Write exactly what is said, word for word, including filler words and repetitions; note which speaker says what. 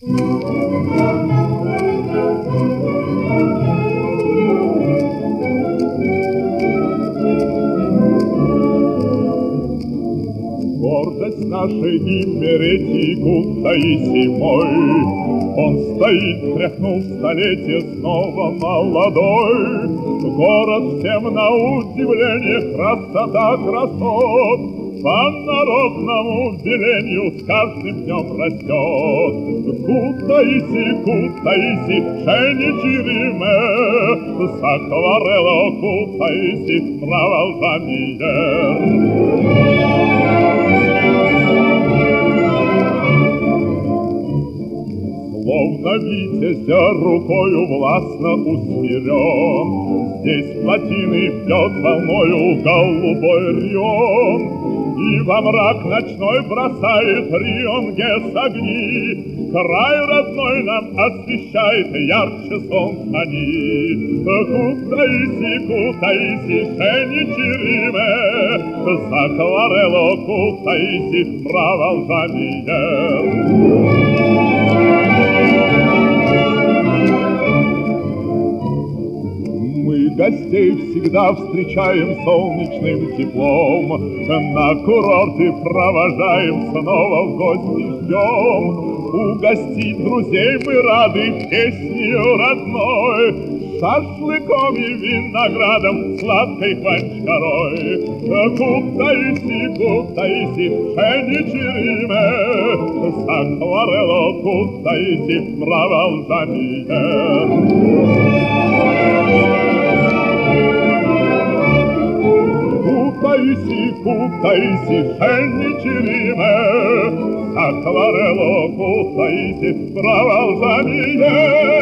Speaker 1: Гордость нашей имя Ретику Таисий мой. Он стоит, тряхнул столетие, снова молодой. Город всем на удивление, красота красот. По народному велению с каждым днем растет. Кутаиси, Кутаиси, Шеничириме, Сакварело, Кутаиси, Правалжамиер. Словно витязя рукою властно усмирен, здесь плотины бьет волною голубой Рион, и во мрак ночной бросает Рион-Гес огни. Край родной нам освещает ярче солнц они. Кутаиси, Кутаиси, Шеничириме, Сакварело, Кутаиси, Правалжамиер. Мы гостей всегда встречаем солнечным теплом, на курорты провожаем, снова в гости ждем. Угостить друзей мы рады песнью родной, шашлыком и виноградом, сладкой хванчарой. Кутаиси, Кутаиси, Шеничириме, Сакварело, Кутаиси, Правалжамиер. Кутаиси, Кутаиси, Шеничириме, Сакварело, Кутаиси, Правалжамиер.